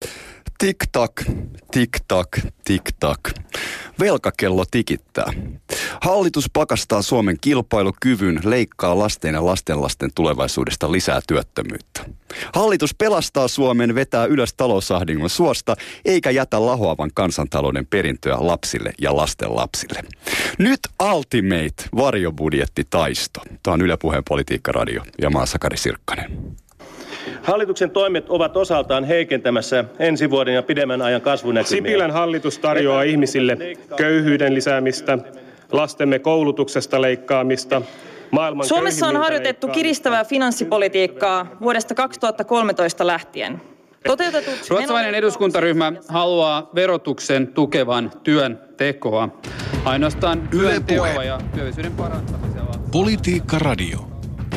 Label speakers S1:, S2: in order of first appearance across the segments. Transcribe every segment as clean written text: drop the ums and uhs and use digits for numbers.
S1: Tik-tak, tik-tak, tik-tak. Velkakello tikittää. Hallitus pakastaa Suomen kilpailukyvyn, leikkaa lasten ja lastenlasten tulevaisuudesta lisää työttömyyttä. Hallitus pelastaa Suomen, vetää ylös talousahdingon suosta, eikä jätä lahoavan kansantalouden perintöä lapsille ja lastenlapsille. Nyt ultimate varjobudjettitaisto. Tämä on Yle Puheen Politiikka-radio ja mä oon Sakari Sirkkanen.
S2: Hallituksen toimet ovat osaltaan heikentämässä ensi vuoden ja pidemmän ajan kasvunäkymiä.
S3: Sipilän hallitus tarjoaa ihmisille köyhyyden lisäämistä, lastemme koulutuksesta leikkaamista.
S4: Suomessa on harjoitettu kiristävää finanssipolitiikkaa vuodesta 2013 lähtien.
S5: Ruotsalainen eduskuntaryhmä haluaa verotuksen tukevan työn tekoa. Ainoastaan työn teolla ja työllisyyden parantamisella.
S6: Politiikka Radio.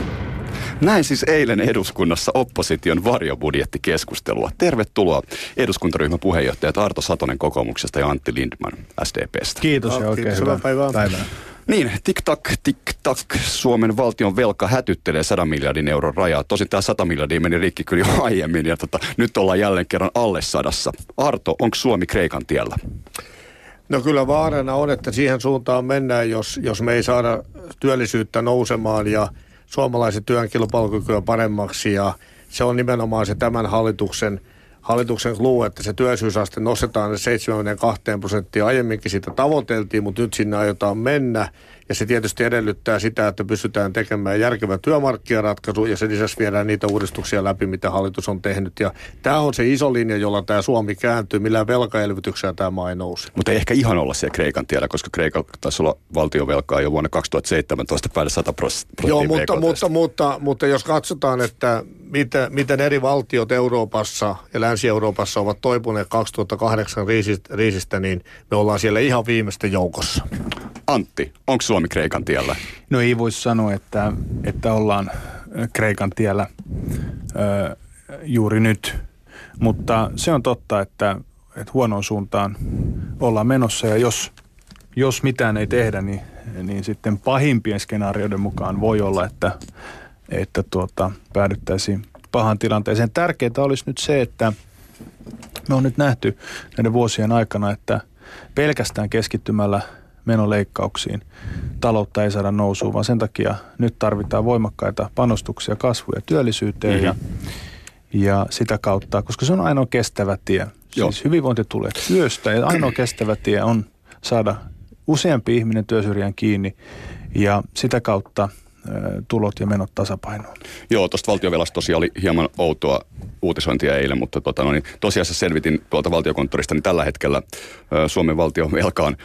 S1: Näin siis eilen eduskunnassa opposition varjobudjettikeskustelua. Tervetuloa eduskuntaryhmän puheenjohtajat Arto Satonen kokoomuksesta ja Antti Lindman SDP:stä.
S7: Kiitos ja oikein hyvää päivää.
S1: Niin, tik-tak, Suomen valtion velka hätyttelee 100 miljardin euron rajaa. Tosin tämä 100 miljardia meni rikki kyllä jo aiemmin ja nyt ollaan jälleen kerran alle 100. Arto, onko Suomi Kreikan tiellä?
S7: No kyllä vaarana on, että siihen suuntaan mennään, jos me ei saada työllisyyttä nousemaan ja suomalaisen työn kilpailukykyä paremmaksi, ja se on nimenomaan se tämän hallituksen clue, että se työllisyysaste nostetaan 72%. Aiemminkin sitä tavoiteltiin, mutta nyt sinne aiotaan mennä, ja se tietysti edellyttää sitä, että pystytään tekemään järkevä työmarkkinaratkaisu, ja sen lisäksi viedään niitä uudistuksia läpi, mitä hallitus on tehnyt. Ja tämä on se iso linja, jolla tämä Suomi kääntyy, millään velkaelvytyksellä tämä maa ei nouse.
S1: Mutta ei ehkä ihan olla siellä Kreikan tiellä, koska Kreikalla taisi olla valtionvelkaa jo vuonna 2017 päälle 100%.
S7: Joo, mutta jos katsotaan, että miten eri valtiot Euroopassa ja Länsi-Euroopassa ovat toipuneet 2008 kriisistä, niin me ollaan siellä ihan viimeisten joukossa.
S1: Antti, onko Suomi Kreikan tiellä?
S8: No ei voi sanoa, että ollaan Kreikan tiellä juuri nyt, mutta se on totta, että huonoon suuntaan ollaan menossa, ja jos mitään ei tehdä, niin sitten pahimpien skenaarioiden mukaan voi olla, että päädyttäisiin pahaan tilanteeseen. Tärkeää olisi nyt se, että me on nyt nähty näiden vuosien aikana, että pelkästään keskittymällä menoleikkauksiin taloutta ei saada nousuun, vaan sen takia nyt tarvitaan voimakkaita panostuksia kasvuun ja työllisyyteen ja sitä kautta, koska se on ainoa kestävä tie. Siis hyvinvointi tulee työstä ja ainoa kestävä tie on saada useampi ihminen työsyrjään kiinni ja sitä kautta tulot ja menot tasapainoon.
S1: Joo, tuosta valtionvelasta tosiaan oli hieman outoa uutisointia eilen, mutta tosiasiassa selvitin tuolta valtiokonttorista, niin tällä hetkellä Suomen valtion velka on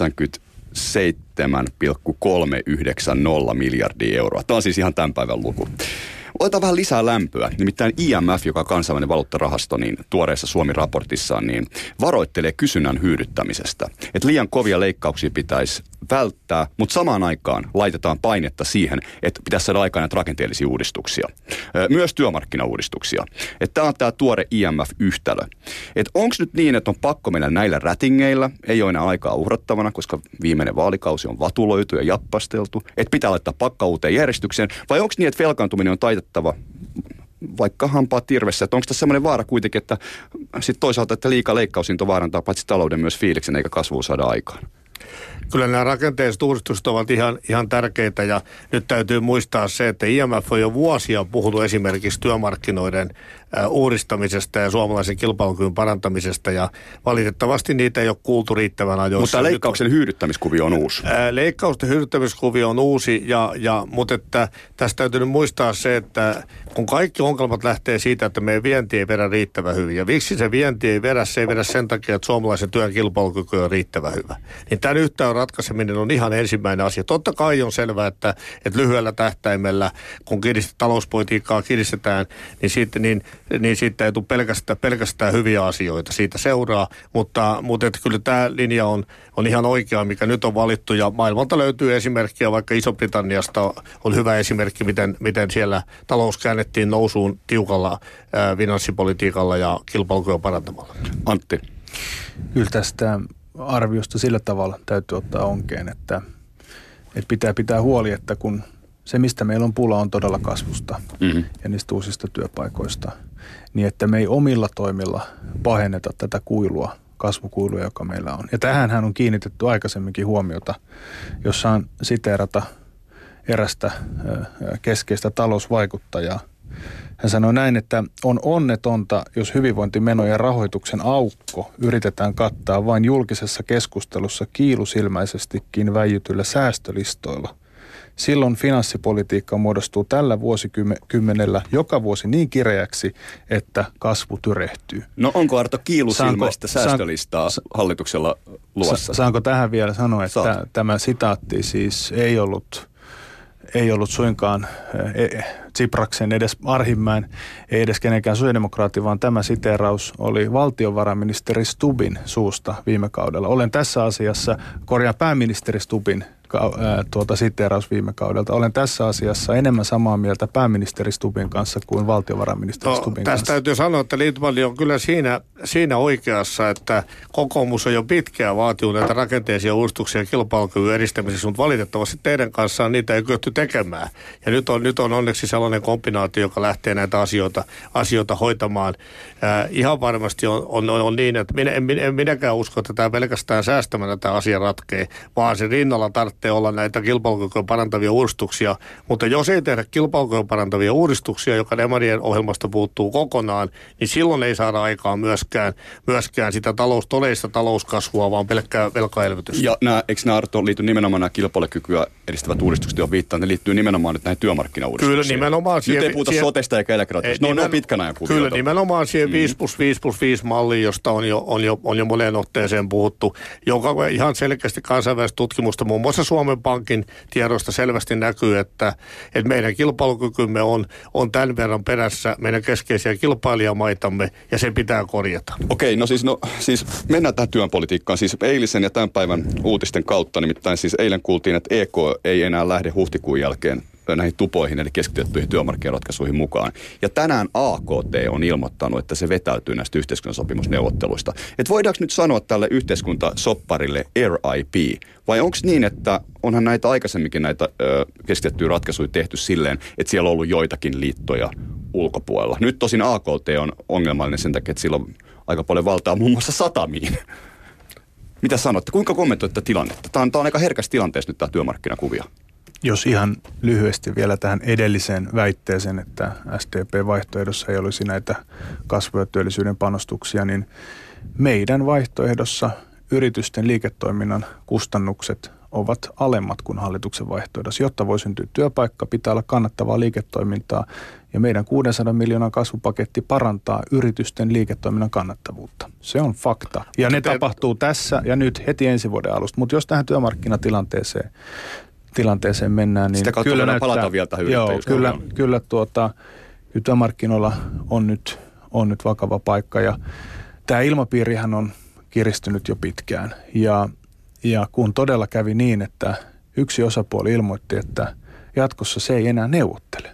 S1: 97,390 miljardia euroa. Tämä on siis ihan tämän päivän luku. Otetaan vähän lisää lämpöä. Nimittäin IMF, joka on kansainvälinen valuuttarahasto, niin tuoreessa Suomi-raportissaan niin varoittelee kysynnän hyydyttämisestä. Että liian kovia leikkauksia pitäisi välttää, mutta samaan aikaan laitetaan painetta siihen, että pitäisi saada aikaan näitä rakenteellisia uudistuksia. Myös työmarkkinauudistuksia. Että tämä on tämä tuore IMF-yhtälö. Että onko nyt niin, että on pakko mennä näillä rätingeillä, ei ole enää aikaa uhrattavana, koska viimeinen vaalikausi on vatuloitu ja jappasteltu, että pitää laittaa pakka uuteen järjestykseen, vai onko niin, että velkaantuminen on taitettava vaikka hampaat tirvessä, että onko tässä sellainen vaara kuitenkin, että sitten toisaalta, että liika leikkausinto vaarantaa paitsi talouden myös fiiliksen eikä kasvua saada aikaan?
S7: Kyllä nämä rakenteelliset uudistukset ovat ihan tärkeitä, ja nyt täytyy muistaa se, että IMF on jo vuosia puhunut esimerkiksi työmarkkinoiden uudistamisesta ja suomalaisen kilpailukyvyn parantamisesta, ja valitettavasti niitä ei ole kuultu riittävän ajoissa.
S1: Mutta leikkauksen hyydyttämiskuvio on uusi.
S7: Leikkausten hyydyttämiskuvio on uusi, mutta että tästä täytyy nyt muistaa se, että kun kaikki ongelmat lähtee siitä, että meidän vienti ei vedä riittävän hyvin, ja miksi se vienti ei vedä, se ei vedä sen takia, että suomalaisen työn kilpailukyky on riittävän hyvä. Niin tämän yhtään ratkaiseminen on ihan ensimmäinen asia. Totta kai on selvää, että lyhyellä tähtäimellä, kun talouspolitiikkaa kiristetään, niin siitä ei tule pelkästään hyviä asioita. Siitä seuraa, mutta että kyllä tämä linja on ihan oikea, mikä nyt on valittu, ja maailmalta löytyy esimerkkiä, vaikka Iso-Britanniasta on hyvä esimerkki, miten siellä talous käännettiin nousuun tiukalla finanssipolitiikalla ja kilpailukykyä parantamalla.
S1: Antti.
S8: Kyllä tästä arviosta sillä tavalla täytyy ottaa onkeen, että pitää huoli, että kun se, mistä meillä on pula, on todella kasvusta ja niistä uusista työpaikoista. niin että me ei omilla toimilla pahenneta tätä kuilua, kasvukuilua, joka meillä on. Ja tähänhän on kiinnitetty aikaisemminkin huomiota, jos saan siteerata erästä keskeistä talousvaikuttajaa. Hän sanoi näin, että on onnetonta, jos hyvinvointimenojen rahoituksen aukko yritetään kattaa vain julkisessa keskustelussa kiilusilmäisestikin väijytyillä säästölistoilla. Silloin finanssipolitiikka muodostuu tällä vuosikymmenellä joka vuosi niin kireäksi, että kasvu tyrehtyy.
S1: No onko Arto kiilusilmäistä säästölistaa hallituksella luvassa?
S8: Saanko tähän vielä sanoa, että tämä sitaatti siis ei ollut suinkaan Tsipraksen, edes Arhinmäen, ei edes kenenkään sosiaalidemokraatti, vaan tämä siteeraus oli valtiovarainministeri Stubbin suusta viime kaudella. Olen tässä asiassa, pääministeri Stubbin siteeraus viime kaudelta. Olen tässä asiassa enemmän samaa mieltä pääministeri Stubbin kanssa kuin valtiovarainministeri Stubbin kanssa.
S7: Tästä täytyy sanoa, että Lindtman on kyllä siinä oikeassa, että kokoomus on jo pitkään vaatinut näitä rakenteellisia uudistuksia kilpailukyvyn edistämisessä, mutta valitettavasti teidän kanssaan niitä ei kyetty tekemään. Ja nyt on onneksi sellainen kombinaatio, joka lähtee näitä asioita hoitamaan. Ihan varmasti on niin, että en minäkään usko, että tämä pelkästään säästämällä tämä asia ratkee, vaan se rinnalla tarvitsee olla näitä kilpailukykyä parantavia uudistuksia, mutta jos ei tehdä kilpailukykyä parantavia uudistuksia, joka demarien ohjelmasta puuttuu kokonaan, niin silloin ei saada aikaan myöskään sitä todellista talouskasvua, vaan pelkkää velkaelvytystä.
S1: Ja eikö nämä Arto liity nimenomaan nämä kilpailukykyä edistävät uudistukset, joihin viittaan, ne liittyy nimenomaan nyt näihin työmarkkinauudistuksiin.
S7: Kyllä nimenomaan
S1: nyt ei puhuta sotesta eikä eläkeratkaisusta, ne on pitkän ajan kuvioita.
S7: Kyllä nimenomaan siihen 5+5+5 malliin, josta on jo moneen otteeseen puhuttu, joka ihan selkeästi kansainvälistä tutkimusta muun muassa Suomen Pankin tiedosta selvästi näkyy, että meidän kilpailukykymme on tämän verran perässä meidän keskeisiä kilpailijamaitamme ja se pitää korjata.
S1: Okei, siis mennään tähän työnpolitiikkaan. Siis eilisen ja tämän päivän uutisten kautta, nimittäin siis eilen kuultiin, että EK ei enää lähde huhtikuun jälkeen näihin tupoihin, eli keskitettyihin työmarkkinaratkaisuihin mukaan. Ja tänään AKT on ilmoittanut, että se vetäytyy näistä yhteiskuntasopimusneuvotteluista. Että voidaanko nyt sanoa tälle yhteiskuntasopparille RIP, vai onko niin, että onhan näitä aikaisemminkin näitä keskitettyjä ratkaisuja tehty silleen, että siellä on ollut joitakin liittoja ulkopuolella. Nyt tosin AKT on ongelmallinen sen takia, että sillä on aika paljon valtaa muun muassa satamiin. Mitä sanotte? Kuinka kommentoitte tilannetta? Tämä on aika herkässä tilanteessa nyt tämä työmarkkinakuvio.
S8: Jos ihan lyhyesti vielä tähän edelliseen väitteeseen, että SDP-vaihtoehdossa ei olisi näitä kasvu- ja työllisyyden panostuksia, niin meidän vaihtoehdossa yritysten liiketoiminnan kustannukset ovat alemmat kuin hallituksen vaihtoehdossa. Jotta voi syntyä työpaikka, pitää olla kannattavaa liiketoimintaa ja meidän 600 miljoonan kasvupaketti parantaa yritysten liiketoiminnan kannattavuutta. Se on fakta. Ja ne tapahtuu tässä ja nyt heti ensi vuoden alusta. Mutta jos tähän työmarkkinatilanteeseen mennään, niin
S1: sitä
S8: kyllä näyttää,
S1: palata vielä tähän
S8: kyllä työmarkkinoilla on nyt vakava paikka ja tämä ilmapiirihän on kiristynyt jo pitkään ja kun todella kävi niin, että yksi osapuoli ilmoitti, että jatkossa se ei enää neuvottele.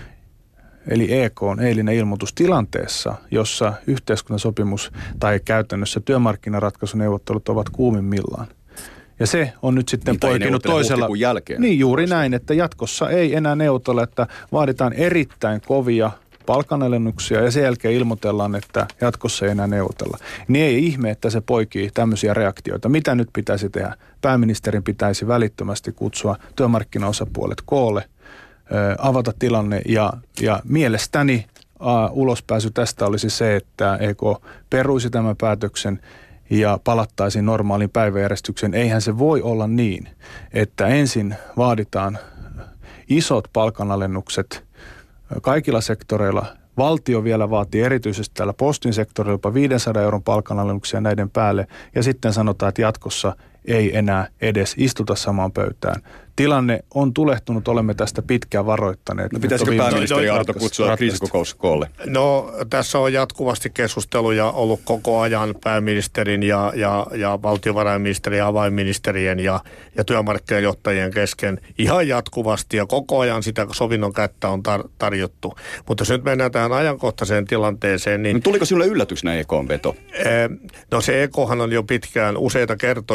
S8: Eli EK on eilinen ilmoitus tilanteessa, jossa yhteiskuntasopimus tai käytännössä työmarkkinaratkaisunneuvottelut ovat kuumimmillaan. Ja se on nyt sitten poikinut toisella. Niin juuri näin, että jatkossa ei enää neuvotella, että vaaditaan erittäin kovia palkanalennuksia ja sen jälkeen ilmoitellaan, että jatkossa ei enää neuvotella. Niin ei ihme, että se poikii tämmöisiä reaktioita. Mitä nyt pitäisi tehdä? Pääministerin pitäisi välittömästi kutsua työmarkkinaosapuolet koolle, avata tilanne ja mielestäni ulospääsy tästä olisi se, että EK peruisi tämän päätöksen ja palattaisiin normaaliin päiväjärjestykseen. Eihän se voi olla niin, että ensin vaaditaan isot palkanalennukset kaikilla sektoreilla. Valtio vielä vaatii erityisesti täällä postin sektorilla jopa 500 euron palkanalennuksia näiden päälle ja sitten sanotaan, että jatkossa ei enää edes istuta samaan pöytään. Tilanne on tulehtunut, olemme tästä pitkään varoittaneet.
S1: No pitäisikö pääministeri Arto kutsua kriisikokous koolle?
S7: No tässä on jatkuvasti keskusteluja ollut koko ajan pääministerin ja valtiovarainministerin ja avainministerien ja työmarkkinajohtajien kesken ihan jatkuvasti ja koko ajan sitä sovinnon kättä on tarjottu. Mutta jos nyt mennään tähän ajankohtaiseen tilanteeseen, niin...
S1: No, tuliko sinulle yllätyksenä EK:n veto?
S7: No se EK:han on jo pitkään useita kertoja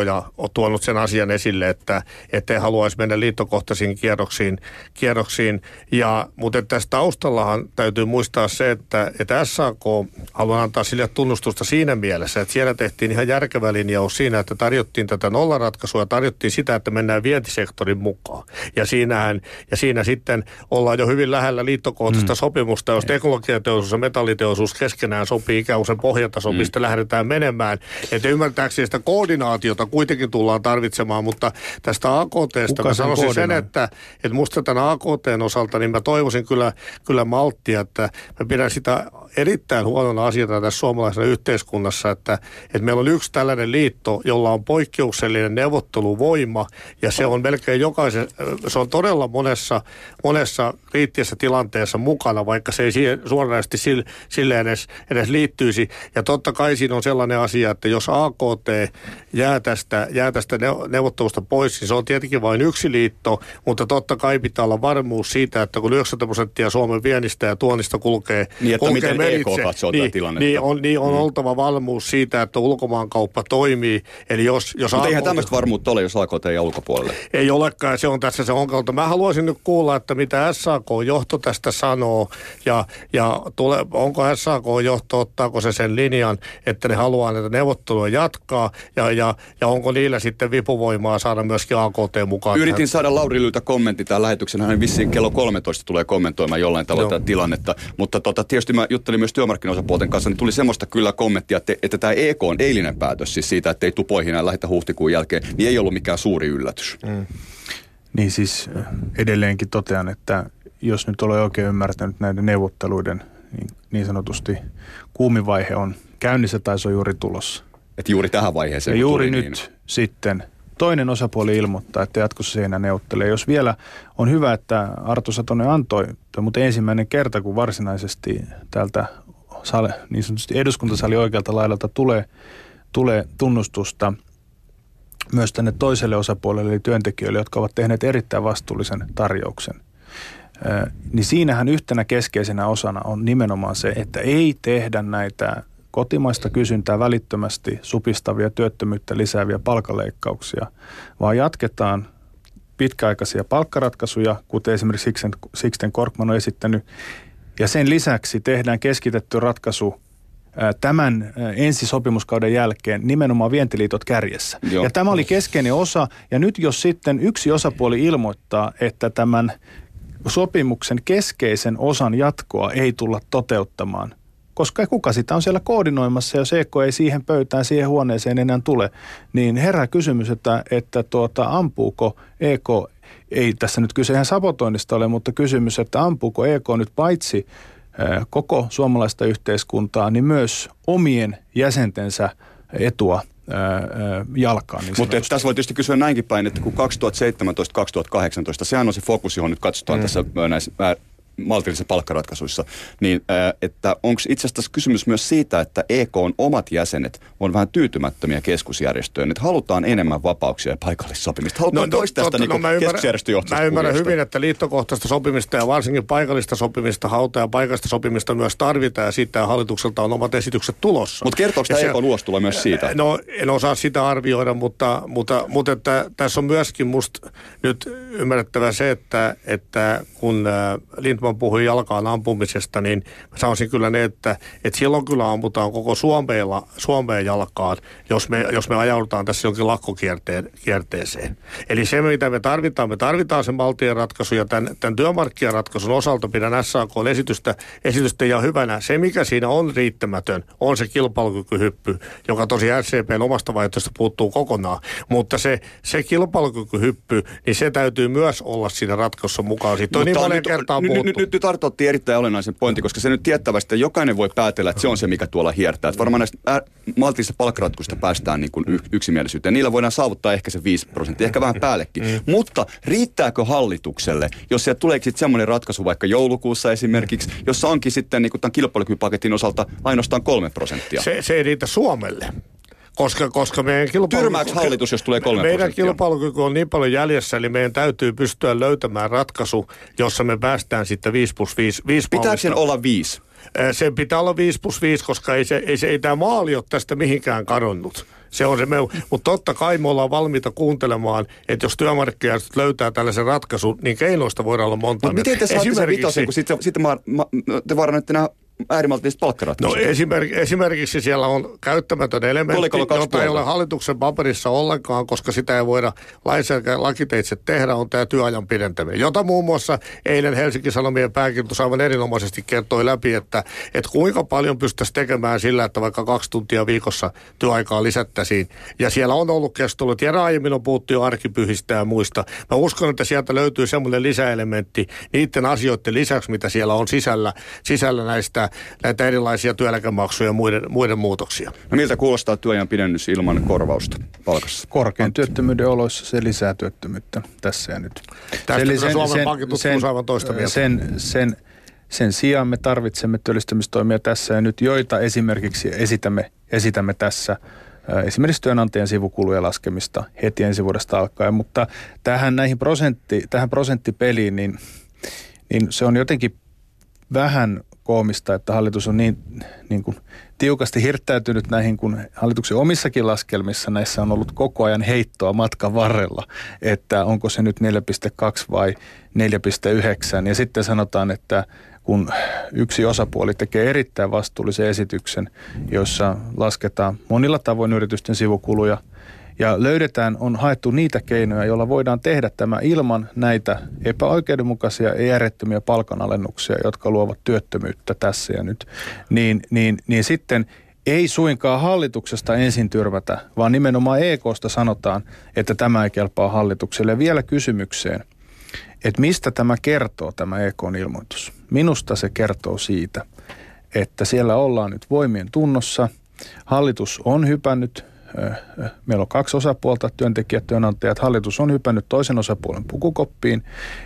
S7: tuonut sen asian esille, että ei haluaisi mennä liittokohtaisiin kierroksiin. Mutta tässä taustallahan täytyy muistaa se, että SAK haluaa antaa sille tunnustusta siinä mielessä, että siellä tehtiin ihan järkevä linjaus siinä, että tarjottiin tätä nollaratkaisua ja tarjottiin sitä, että mennään vientisektorin mukaan. Ja siinä sitten ollaan jo hyvin lähellä liittokohtaista sopimusta, jos teknologiateollisuus ja metalliteollisuus keskenään sopii ikään kuin sen pohjatason, mistä lähdetään menemään. Että ymmärtääkseni sitä koordinaatiota kuitenkin tullaan tarvitsemaan, mutta tästä AKT:stä mä sanoisin sen, että musta tämän AKT:n osalta, niin mä toivoisin kyllä malttia, että mä pidän sitä erittäin huonona asiana tässä suomalaisessa yhteiskunnassa, että meillä on yksi tällainen liitto, jolla on poikkeuksellinen neuvotteluvoima, ja se on melkein se on todella monessa kriittisessä tilanteessa mukana, vaikka se ei suoranaisesti sille edes liittyisi. Ja totta kai siinä on sellainen asia, että jos AKT jää tästä neuvottelusta pois, niin se on tietenkin vain yksi liitto, mutta totta kai pitää olla varmuus siitä, että kun 90% Suomen viennistä ja tuonnista kulkee
S1: miten
S7: meritse,
S1: EK katsoo tätä tilannetta.
S7: On oltava valmuus siitä, että ulkomaankauppa toimii. Eli mutta
S1: eihän tämmöistä varmuutta ole, jos AKT ei ulkopuolelle.
S7: Ei olekaan, se on tässä se ongelma. Mä haluaisin nyt kuulla, että mitä SAK-johto tästä sanoo, ja onko SAK-johto, ottaako se sen linjan, että ne haluaa näitä neuvotteluja jatkaa, ja onko niillä sitten vipuvoimaa saada myöskin AKT mukaan.
S1: Yritin saada Lauri Lyltä kommentti tämän lähetyksen, hän vissiin kello 13 tulee kommentoimaan jollain tavalla tätä tilannetta, mutta tietysti mä juttelin myös työmarkkinaosapuolten kanssa, niin tuli semmoista kyllä kommenttia, että tämä EK on eilinen päätös, siis siitä, että ei tupoihin enää lähetä huhtikuun jälkeen, niin ei ollut mikään suuri yllätys.
S8: Niin siis edelleenkin totean, että jos nyt olen oikein ymmärtänyt näiden neuvotteluiden niin sanotusti kuumivaihe on käynnissä tai se on juuri tulossa.
S1: Että juuri tähän vaiheeseen.
S8: Ja juuri nyt sitten toinen osapuoli ilmoittaa, että jatkossa se ei enää neuvottele. Jos vielä on hyvä, että Arto Satonen antoi, mutta ensimmäinen kerta, kun varsinaisesti täältä niin sanotusti eduskuntasali oikealta laidalta tulee tunnustusta myös tänne toiselle osapuolelle, eli työntekijöille, jotka ovat tehneet erittäin vastuullisen tarjouksen. Niin siinähän yhtenä keskeisenä osana on nimenomaan se, että ei tehdä näitä kotimaista kysyntää välittömästi supistavia työttömyyttä lisääviä palkanleikkauksia, vaan jatketaan pitkäaikaisia palkkaratkaisuja, kuten esimerkiksi Sixten Korkman on esittänyt, ja sen lisäksi tehdään keskitetty ratkaisu tämän ensisopimuskauden jälkeen nimenomaan vientiliitot kärjessä. Joo. Ja tämä oli keskeinen osa, ja nyt jos sitten yksi osapuoli ilmoittaa, että tämän sopimuksen keskeisen osan jatkoa ei tulla toteuttamaan, koska kuka sitä on siellä koordinoimassa, jos EK ei siihen pöytään, siihen huoneeseen enää tule, niin herää kysymys, että ampuuko EK, ei tässä nyt kyse ihan sabotoinnista ole, mutta kysymys, että ampuuko EK nyt paitsi koko suomalaista yhteiskuntaa, niin myös omien jäsentensä etua jalkaan. Niin
S1: mutta tässä voi tietysti kysyä näinkin päin, että kun 2017-2018, sehän on se fokus, johon nyt katsotaan tässä näissä maltillisissa palkkaratkaisuissa, niin että onko itse asiassa kysymys myös siitä, että EK:n omat jäsenet on vähän tyytymättömiä keskusjärjestöön, että halutaan enemmän vapauksia ja paikallissopimista. Halutaan pois tästä keskusjärjestöjohtoisesta.
S7: Mä ymmärrän hyvin, että liittokohtaista sopimista ja varsinkin paikallista sopimista, ja paikallista sopimista myös tarvitaan, ja siitä hallitukselta on omat esitykset tulossa.
S1: Mutta kertooko tämä EK:n ulostulo myös siitä?
S7: No, en osaa sitä arvioida, mutta että tässä on myöskin musta nyt ymmärrettävä se, että kun Lindtman puhui jalkaan ampumisesta, niin mä sanoisin kyllä ne, että silloin kyllä ammutaan koko Suomeen jalkaan, jos me ajaudutaan tässä jonkin lakkokierteeseen. Eli se, mitä me tarvitaan sen maltien ratkaisu, ja tämän työmarkkinaratkaisun osalta pidän SAK:n esitystä ihan hyvänä. Se, mikä siinä on riittämätön, on se kilpailukykyhyppy, joka tosi SCP:n omasta vaihtoehtoista puuttuu kokonaan. Mutta se kilpailukykyhyppy, niin se täytyy myös olla siinä ratkaisussa mukaan. Siitä on niin monen kertaan puhuttu.
S1: Nyt Arto otti erittäin olennaisen pointin, koska se nyt tiettävästi, että jokainen voi päätellä, että se on se, mikä tuolla hiertää. Että varmaan näistä maltillisista palkkaratkuista päästään niin kuin yksimielisyyteen. Niillä voidaan saavuttaa ehkä se 5%, ehkä vähän päällekin. Mutta riittääkö hallitukselle, jos sieltä tulee sitten semmoinen ratkaisu vaikka joulukuussa esimerkiksi, jossa onkin sitten niin kuin tämän kilpailukykypaketin osalta ainoastaan 3%?
S7: Se ei riitä Suomelle. Koska meidän
S1: tyrmääks hallitus, jos tulee 3%?
S7: Meidän kilpailukyky on niin paljon jäljessä, eli meidän täytyy pystyä löytämään ratkaisu, jossa me päästään sitten 5+5
S1: Pitääkö sen olla 5?
S7: Sen pitää olla 5+5, koska ei tämä maali ole tästä mihinkään kadonnut. Se on se mutta totta kai me ollaan valmiita kuuntelemaan, että jos työmarkkinat löytää tällaisen ratkaisun, niin keinoista voidaan olla monta.
S1: Mutta miten te saatte sen vitosen, kun sitten te vaarannatte nämä äärimaltilliset palkkaratkaisut?
S7: No esimerkiksi siellä on käyttämätön elementti, jota ei ole hallituksen paperissa ollenkaan, koska sitä ei voida lakiteitse tehdä, on tämä työajan pidentäminen, jota muun muassa eilen Helsingin Sanomien pääkirjoitus aivan erinomaisesti kertoi läpi, että kuinka paljon pystyttäisiin tekemään sillä, että vaikka 2 tuntia viikossa työaikaa lisättäisiin. Ja siellä on ollut keskustelut, ja aiemmin on puhuttu jo arkipyhistä ja muista. Mä uskon, että sieltä löytyy semmoinen lisäelementti niiden asioiden lisäksi, mitä siellä on sisällä näitä erilaisia työeläkemaksuja ja muiden muutoksia.
S1: No miltä kuulostaa työajan pidennys ilman korvausta palkassa?
S8: Korkean työttömyyden oloissa se lisää työttömyyttä tässä ja nyt.
S7: Tästä Suomen Pankin tutkimus aivan toista mieltä.
S8: Sen sijaan me tarvitsemme työllistämistoimia tässä ja nyt, joita esimerkiksi esitämme tässä. Esimerkiksi työnantajan sivukulujen laskemista heti ensi vuodesta alkaen, mutta tähän prosenttipeliin, niin se on jotenkin vähän koomista, että hallitus on niin kuin tiukasti hirttäytynyt näihin, kun hallituksen omissakin laskelmissa näissä on ollut koko ajan heittoa matkan varrella, että onko se nyt 4,2 vai 4,9. Ja sitten sanotaan, että kun yksi osapuoli tekee erittäin vastuullisen esityksen, jossa lasketaan monilla tavoin yritysten sivukuluja, ja on haettu niitä keinoja, joilla voidaan tehdä tämä ilman näitä epäoikeudenmukaisia ja järjettömiä palkanalennuksia, jotka luovat työttömyyttä tässä ja nyt, niin sitten ei suinkaan hallituksesta ensin tyrmätä, vaan nimenomaan EK:sta sanotaan, että tämä ei kelpaa hallitukselle. Vielä kysymykseen, että mistä tämä kertoo, tämä EK:n ilmoitus? Minusta se kertoo siitä, että siellä ollaan nyt voimien tunnossa. Hallitus on hypännyt. Meillä on 2 osapuolta, työntekijät, työnantajat. Hallitus on hypännyt toisen osapuolen pukukoppiin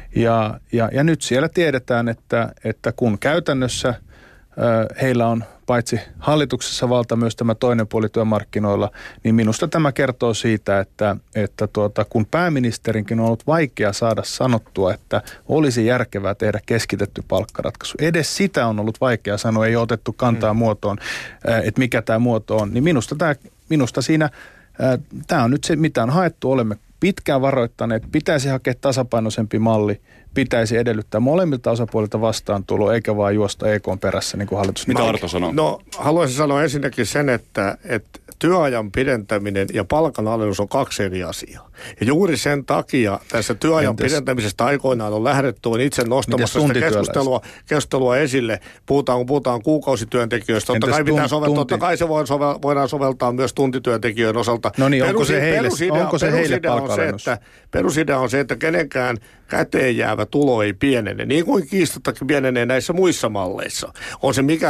S8: ja nyt siellä tiedetään, että kun käytännössä heillä on paitsi hallituksessa valta myös tämä toinen puoli työmarkkinoilla, niin minusta tämä kertoo siitä, että kun pääministerinkin on ollut vaikea saada sanottua, että olisi järkevää tehdä keskitetty palkkaratkaisu. Edes sitä on ollut vaikea sanoa, ei ole otettu kantaa muotoon, että mikä tämä muoto on. Niin minusta siinä, tämä on nyt se, mitä on haettu, olemme pitkään varoittaneet, pitäisi hakea tasapainoisempi malli, pitäisi edellyttää molemmilta osapuolilta vastaantuloa, eikä vaan juosta EK:n perässä, niin kuin hallitus.
S1: Mitä Arto sanoo?
S7: No, haluaisin sanoa ensinnäkin sen, että työajan pidentäminen ja palkanalennus on 2 eri asiaa. Ja juuri sen takia tässä työajan pidentämisestä aikoinaan on lähdetty, on itse nostamassa sitä keskustelua esille. Puhutaan kuukausityöntekijöistä. Totta kai se voidaan soveltaa myös tuntityöntekijöiden osalta.
S8: No niin, onko se heille palkanalennus?
S7: Perusidea on se, että kenenkään käteen jäävä tulo ei pienene, niin kuin kiistattakin pienenee näissä muissa malleissa. On se mikä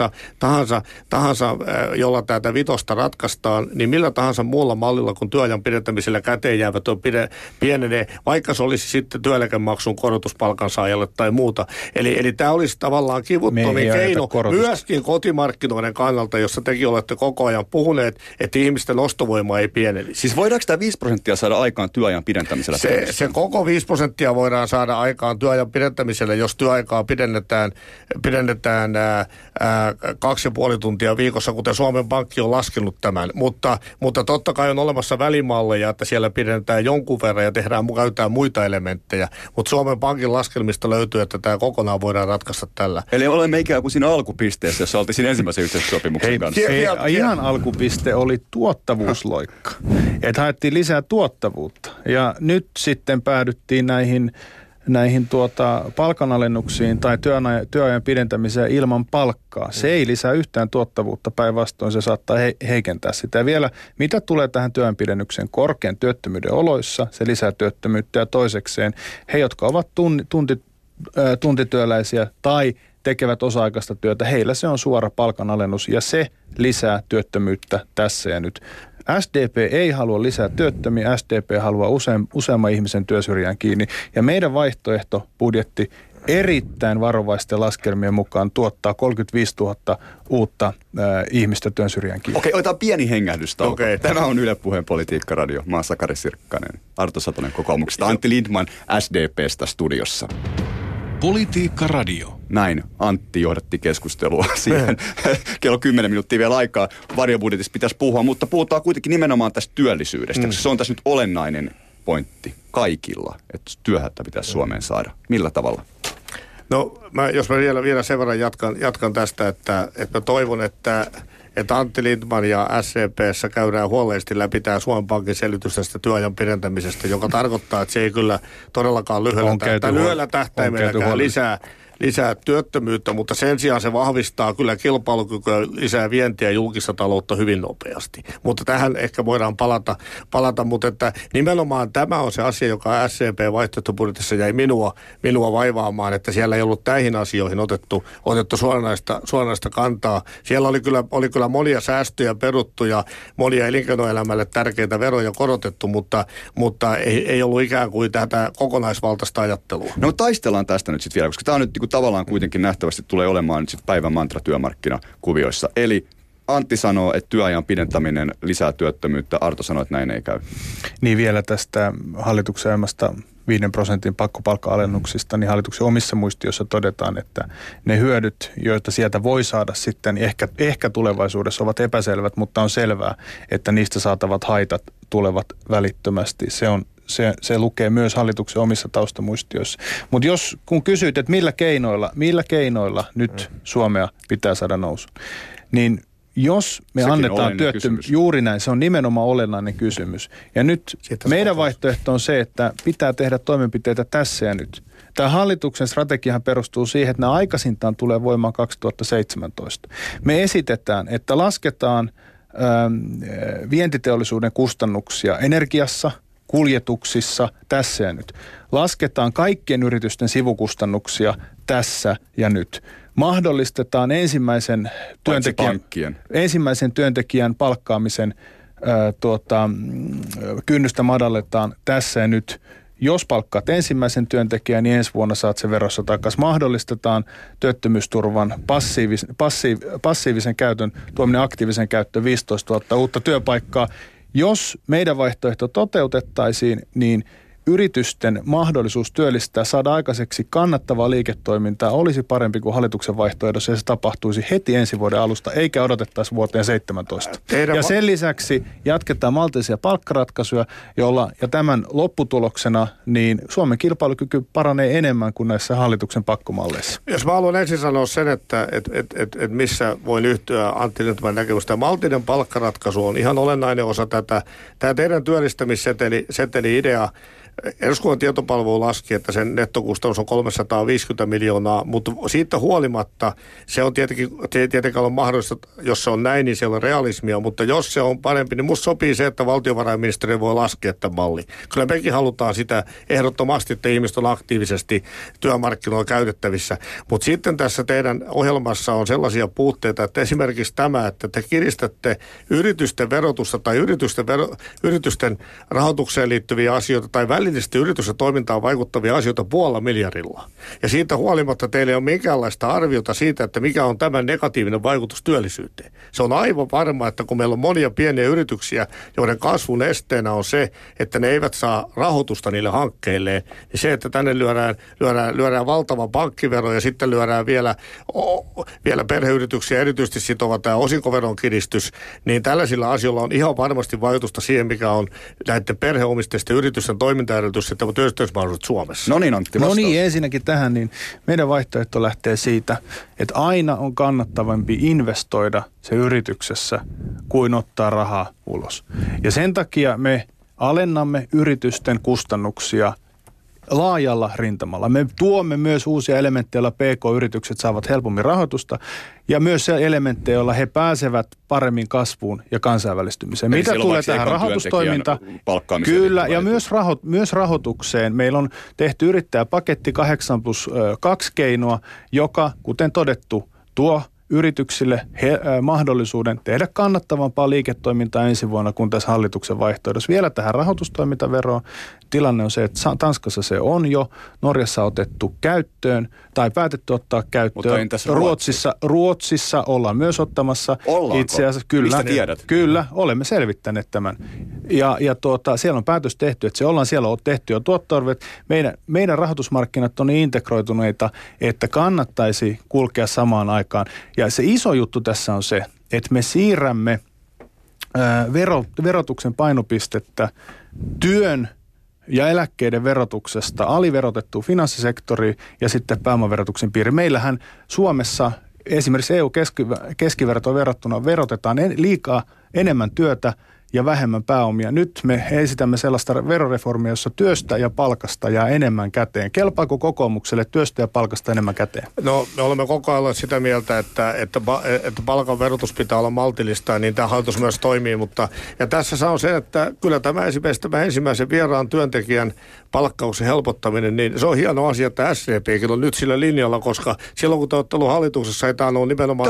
S7: tahansa jolla tätä vitosta ratkaistaan, niin millä tahansa muulla mallilla kuin työajan pidentämisellä käteen jäävät pienenee, vaikka se olisi sitten työeläkemaksun korotus palkansaajalle tai muuta. Eli tämä olisi tavallaan kivuttomin keino myöskin kotimarkkinoiden kannalta, jossa tekin olette koko ajan puhuneet, että ihmisten ostovoima ei pieneni.
S1: Siis voidaanko tämä 5% saada aikaan työajan pidentämisellä?
S7: Se koko 5% voidaan saada aikaan työajan pidentämisellä, jos työaikaa pidennetään 2,5 tuntia viikossa, kuten Suomen Pankki on laskenut tämän. Mutta totta kai on olemassa välimalleja, että siellä pidennetään jonkun verran ja käytetään muita elementtejä. Mutta Suomen Pankin laskelmista löytyy, että tämä kokonaan voidaan ratkaista tällä.
S1: Eli olemme ikään kuin siinä alkupisteessä, jossa oltiin siinä ensimmäisen yhteistyösopimuksen kanssa.
S8: Ihan alkupiste oli tuottavuusloikka. Että haettiin lisää tuottavuutta. Ja nyt sitten päädyttiin näihin palkanalennuksiin tai työajan pidentämiseen ilman palkkaa. Se ei lisää yhtään tuottavuutta, päinvastoin se saattaa heikentää sitä. Ja vielä, mitä tulee tähän työajan pidennykseen korkean työttömyyden oloissa, se lisää työttömyyttä ja toisekseen he, jotka ovat tuntityöläisiä tai tekevät osa-aikaista työtä, heillä se on suora palkanalennus ja se lisää työttömyyttä tässä ja nyt. SDP ei halua lisää työttömiä, SDP haluaa useamman ihmisen työsyrjään kiinni ja meidän vaihtoehtobudjetti erittäin varovaisten laskelmien mukaan tuottaa 35 000 uutta ihmistä työn syrjään kiinni.
S1: Okei, otetaan pieni hengähdystauko. Okay. Tämä on Yle Puheen Politiikka-radio. Mä oon Sakari Sirkkanen, Arto Satonen kokoomuksesta, Antti Lindman SDP:stä studiossa.
S6: Politiikka-radio.
S1: Näin Antti johdatti keskustelua siihen. Kello 10 minuuttia vielä aikaa. Varjobudjetissa pitäisi puhua, mutta puhutaan kuitenkin nimenomaan tästä työllisyydestä, koska se on tässä nyt olennainen pointti kaikilla, että työhättä pitäisi Suomeen saada. Millä tavalla?
S7: No, jos mä vielä sen verran jatkan tästä, että mä toivon, että Antti Lindman ja SCP:ssä käydään huolellisesti läpi tämä Suomen Pankin selitys tästä työajan pidentämisestä, joka tarkoittaa, että se ei kyllä todellakaan lyhyellä tähtäimelläkään lisää työttömyyttä, mutta sen sijaan se vahvistaa kyllä kilpailukykyä, lisää vientiä ja julkista taloutta hyvin nopeasti. Mutta tähän ehkä voidaan palata, mutta että nimenomaan tämä on se asia, joka SCP-vaihtoehtobudjetissa jäi minua vaivaamaan, että siellä ei ollut näihin asioihin otettu suoranaista kantaa. Siellä oli kyllä monia säästöjä peruttu ja monia elinkeinoelämälle tärkeitä veroja korotettu, mutta ei ollut ikään kuin tätä kokonaisvaltaista ajattelua.
S1: No taistellaan tästä nyt sitten vielä, koska tämä on nyt tavallaan kuitenkin nähtävästi tulee olemaan nyt sitten päivän mantra työmarkkinakuvioissa. Eli Antti sanoo, että työajan pidentäminen lisää työttömyyttä. Arto sanoo, että näin ei käy.
S8: Niin vielä tästä hallituksen ajamasta 5% pakkopalkka-alennuksista, niin hallituksen omissa muistioissa todetaan, että ne hyödyt, joita sieltä voi saada sitten, ehkä tulevaisuudessa ovat epäselvät, mutta on selvää, että niistä saatavat haitat tulevat välittömästi. Se lukee myös hallituksen omissa taustamuistioissa. Mutta kun kysyt, että millä keinoilla nyt Suomea pitää saada nousu, niin jos me sekin annetaan työttömyys, juuri näin, se on nimenomaan olennainen kysymys. Ja nyt meidän vaihtoehto on se, että pitää tehdä toimenpiteitä tässä ja nyt. Tämä hallituksen strategiahan perustuu siihen, että nämä aikaisintaan tulee voimaan 2017. Me esitetään, että lasketaan vientiteollisuuden kustannuksia energiassa, kuljetuksissa tässä ja nyt. Lasketaan kaikkien yritysten sivukustannuksia tässä ja nyt. Mahdollistetaan ensimmäisen työntekijän palkkaamisen kynnystä madalletaan tässä ja nyt. Jos palkkaat ensimmäisen työntekijän, niin ensi vuonna saat sen verossa takaisin. Mahdollistetaan työttömyysturvan passiivisen käytön tuominen aktiivisen käyttöön 15 000 uutta työpaikkaa. Jos meidän vaihtoehto toteutettaisiin, niin yritysten mahdollisuus työllistää, saada aikaiseksi kannattavaa liiketoimintaa olisi parempi kuin hallituksen vaihtoehdossa, ja se tapahtuisi heti ensi vuoden alusta, eikä odotettaisi vuoteen 17. Ja sen lisäksi jatketaan maltillisia palkkaratkaisuja, ja tämän lopputuloksena niin Suomen kilpailukyky paranee enemmän kuin näissä hallituksen pakkomalleissa.
S7: Jos mä haluan ensin sanoa sen, että missä voin yhtyä Antti Lindmanin näkemystä. Maltillinen palkkaratkaisu on ihan olennainen osa tätä. Tämä teidän työllistämisseteli-idea, eduskunnan tietopalvelu laski, että sen nettokustannus on 350 miljoonaa, mutta siitä huolimatta se on tietenkin on mahdollista, jos se on näin, niin siellä on realismia, mutta jos se on parempi, niin musta sopii se, että valtiovarainministeri voi laskea tämän malli. Kyllä mekin halutaan sitä ehdottomasti, että ihmiset on aktiivisesti työmarkkinoilla käytettävissä, mutta sitten tässä teidän ohjelmassa on sellaisia puutteita, että esimerkiksi tämä, että te kiristätte yritysten verotusta tai yritysten rahoitukseen liittyviä asioita tai välillisesti yritysten toimintaan vaikuttavia asioita 500 miljardilla. Ja siitä huolimatta teillä ei ole minkäänlaista arviota siitä, että mikä on tämän negatiivinen vaikutus työllisyyteen. Se on aivan varma, että kun meillä on monia pieniä yrityksiä, joiden kasvun esteenä on se, että ne eivät saa rahoitusta niille hankkeilleen, niin se, että tänne lyödään valtava pankkivero ja sitten lyödään vielä perheyrityksiä erityisesti sitova tämä osinkoveron kiristys, niin tällaisilla asioilla on ihan varmasti vaikutusta siihen, mikä on näiden perheomisteisten yritysten toimintaedellytys ja työllistymismahdollisuudet Suomessa.
S1: No niin, Antti, vastaus.
S8: No niin, ensinnäkin tähän, niin meidän vaihtoehto lähtee siitä, että aina on kannattavampi investoida se yrityksessä kuin ottaa rahaa ulos. Ja sen takia me alennamme yritysten kustannuksia laajalla rintamalla. Me tuomme myös uusia elementtejä, joilla PK-yritykset saavat helpommin rahoitusta, ja myös se elementtejä, joilla he pääsevät paremmin kasvuun ja kansainvälistymiseen. Eli mitä tulee tähän rahoitustoimintaan? Kyllä, ja myös rahoitukseen. Meillä on tehty yrittäjäpaketti 8+2 keinoa, joka, kuten todettu, tuo yrityksille mahdollisuuden tehdä kannattavampaa liiketoimintaa ensi vuonna kuin tässä hallituksen vaihtoehdossa. Vielä tähän rahoitustoimintaveroon. Tilanne on se, että Tanskassa se on jo, Norjassa otettu käyttöön tai päätetty ottaa käyttöön. Ruotsissa ollaan myös ottamassa.
S1: Ollaanko?
S8: Itse asiassa kyllä.
S1: Mistä tiedät?
S8: Kyllä, olemme selvittäneet tämän. Ja siellä on päätös tehty, että siellä on tehty jo tuottoarvet. Meidän rahoitusmarkkinat on niin integroituneita, että kannattaisi kulkea samaan aikaan. Ja se iso juttu tässä on se, että me siirrämme verotuksen painopistettä työn ja eläkkeiden verotuksesta aliverotettuun finanssisektoriin ja sitten pääomaverotuksen piiriin. Meillähän Suomessa esimerkiksi EU-keskivertoon verrattuna verotetaan liikaa enemmän työtä ja vähemmän pääomia. Nyt me esitämme sellaista veroreformia, jossa työstä ja palkasta jää enemmän käteen. Kelpaako kokoomukselle työstä ja palkasta enemmän käteen?
S7: No, me olemme koko ajan sitä mieltä, että palkan verotus pitää olla maltillista, niin tämä hallitus myös toimii. Ja tässä on se, että kyllä tämä ensimmäisen vieraan työntekijän palkkauksen helpottaminen, niin se on hieno asia, että SDPkin on nyt sillä linjalla, koska silloin kun te olette ollut hallituksessa, ei tämä ole nimenomaan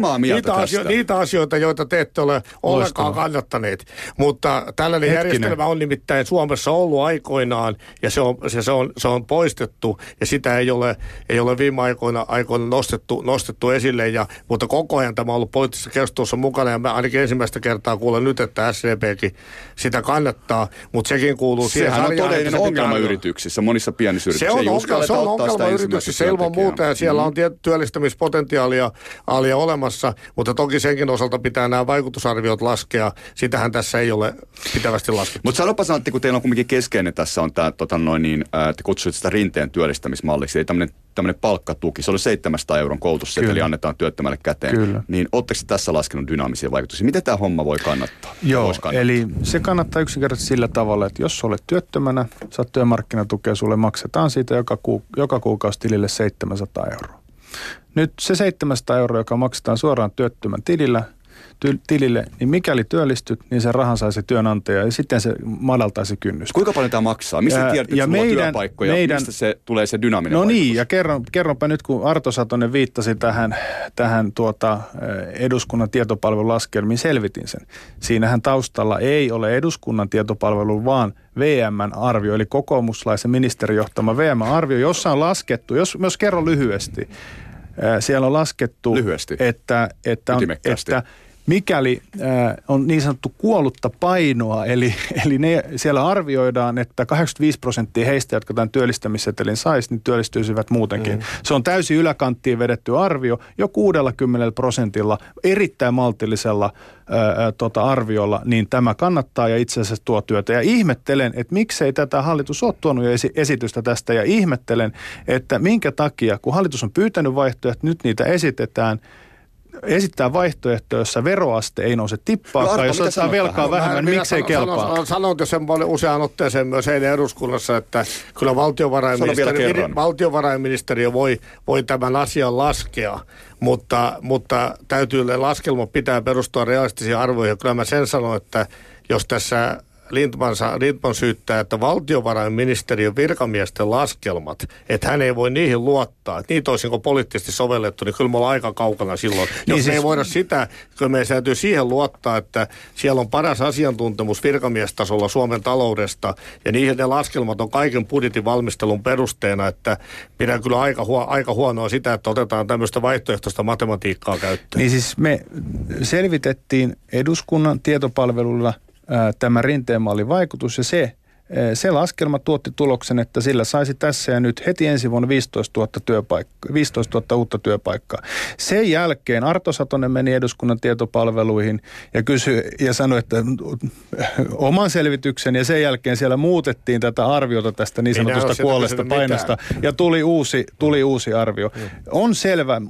S7: niitä asioita, joita te ette ole ollenkaan kannattaneet. Mutta tällainen järjestelmä on nimittäin Suomessa ollut aikoinaan, ja se on poistettu, ja sitä ei ole viime aikoina nostettu esille, mutta koko ajan tämä on ollut poliittisessa keskustelussa mukana, ja mä ainakin ensimmäistä kertaa kuulen nyt, että SDPkin sitä kannattaa, mutta sekin kuuluu siihen.
S1: Sehän on todellinen ongelma yrityksissä, monissa pienissä yrityksissä.
S7: Se on ongelma yrityksissä ilman muuta, ja siellä on tietty työllistämispotentiaalia olemassa, mutta toki senkin osalta pitää nämä vaikutusarviot laskea. Sitähän tässä ei ole pitävästi laskettu.
S1: Mutta sanopa sanotte, kun teillä on kuitenkin keskeinen tässä on tämä, te kutsuitte sitä Rinteen työllistämismalliksi, eli tämmöinen palkkatuki, se oli 700 € koulutusseteli annetaan työttömälle käteen. Kyllä. Niin ootteko tässä laskenut dynaamisia vaikutuksia? Miten tämä homma voi kannattaa?
S8: Joo, eli se kannattaa yksinkertaisesti sillä tavalla, että jos olet työttömänä, saat työmarkkinatukea, sulle maksetaan siitä joka kuukausi tilille 700 €. Nyt se 700 €, joka maksetaan suoraan työttömän tilille, niin mikäli työllistyt, niin sen rahan saisi työnantaja ja sitten se madaltaisi kynnystä.
S1: Kuinka paljon tämä maksaa? Mistä tiedät, että sulla on työpaikkoja? Mistä se tulee se dynaaminen vaikutus?
S8: Niin, ja kerronpa nyt, kun Arto Satonen viittasi tähän eduskunnan tietopalvelun laskelmiin, selvitin sen. Siinähän taustalla ei ole eduskunnan tietopalvelu, vaan VM:n arvio, eli kokoomuslaisen ministerin johtama VM:n arvio, jossa on laskettu, jos kerron lyhyesti, siellä on laskettu, että mikäli on niin sanottu kuollutta painoa, eli siellä arvioidaan, että 85% heistä, jotka tämän työllistämissetelin saisi, niin työllistyisivät muutenkin. Se on täysin yläkanttiin vedetty arvio, jo 60% erittäin maltillisella arviolla, niin tämä kannattaa ja itse asiassa tuo työtä. Ja ihmettelen, että miksei tätä hallitus ole tuonut jo esitystä tästä, ja ihmettelen, että minkä takia, kun hallitus on pyytänyt vaihtoehtoja, nyt niitä esittää vaihtoehtoja, jossa veroaste ei nouse tippaakaan, jos ottaa velkaa vähemmän, miksei kelpaa?
S7: Sanoin jo sen useaan otteeseen myös eilen eduskunnassa, että kyllä valtiovarainministeriö voi tämän asian laskea, mutta täytyy laskelma pitää perustua realistisiin arvoihin. Kyllä mä sen sanon, että jos tässä Lindtman syyttää, että valtiovarainministeriön virkamiesten laskelmat, että hän ei voi niihin luottaa, että niitä olisi poliittisesti sovellettu, niin kyllä me ollaan aika kaukana silloin. Jos ei voida sitä, kyllä meidän täytyy siihen luottaa, että siellä on paras asiantuntemus virkamiestasolla Suomen taloudesta, ja niihin ne laskelmat on kaiken budjetin valmistelun perusteena, että pidän kyllä aika huonoa sitä, että otetaan tämmöistä vaihtoehtoista matematiikkaa käyttöön.
S8: Niin siis me selvitettiin eduskunnan tietopalvelulla tämä Rinteen mallin vaikutus, ja se laskelma tuotti tuloksen, että sillä saisi tässä ja nyt heti ensi vuonna 15 000 uutta työpaikkaa. Sen jälkeen Arto Satonen meni eduskunnan tietopalveluihin ja sanoi, että oman selvityksen, ja sen jälkeen siellä muutettiin tätä arviota tästä niin sanotusta kuolleesta painosta, ja tuli uusi arvio. On selvä.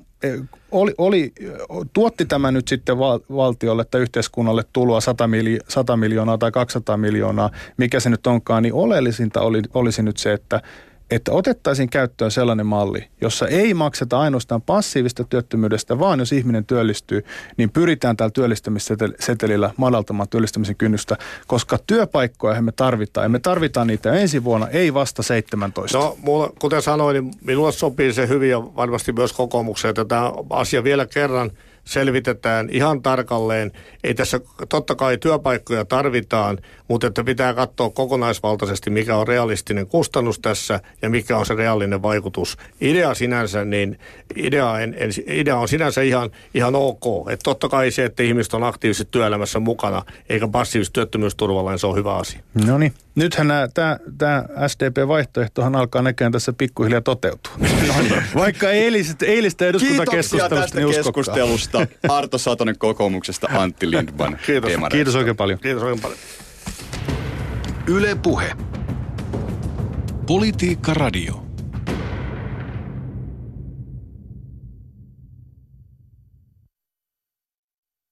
S8: Tuotti tämä nyt sitten valtiolle tai yhteiskunnalle tuloa 100 miljoonaa tai 200 miljoonaa, mikä se nyt onkaan, niin oleellisinta olisi nyt se, että otettaisiin käyttöön sellainen malli, jossa ei makseta ainoastaan passiivista työttömyydestä, vaan jos ihminen työllistyy, niin pyritään tällä työllistämissetelillä madaltamaan työllistämisen kynnystä, koska työpaikkoja me tarvitaan. Ja me tarvitaan niitä ensi vuonna, ei vasta 17.
S7: No, kuten sanoin, niin minulle sopii se hyvin ja varmasti myös kokoomukseen, että tämä asia vielä kerran selvitetään ihan tarkalleen. Ei tässä, totta kai työpaikkoja tarvitaan, mutta että pitää katsoa kokonaisvaltaisesti, mikä on realistinen kustannus tässä ja mikä on se reaalinen vaikutus. Idea on sinänsä ihan ok. Että totta kai se, että ihmiset on aktiivisesti työelämässä mukana, eikä passiivisesti työttömyysturvalla, niin se on hyvä asia.
S8: No niin. Nythän tämä SDP-vaihtoehtohan alkaa näkään tässä pikkuhiljaa toteutua. Vaikka eilistä eduskuntakeskustelusta
S1: tästä keskustelusta. Arto Satonen kokoomuksesta, Antti Lindman.
S8: Kiitos oikein paljon.
S6: Yle Puhe. Politiikka Radio.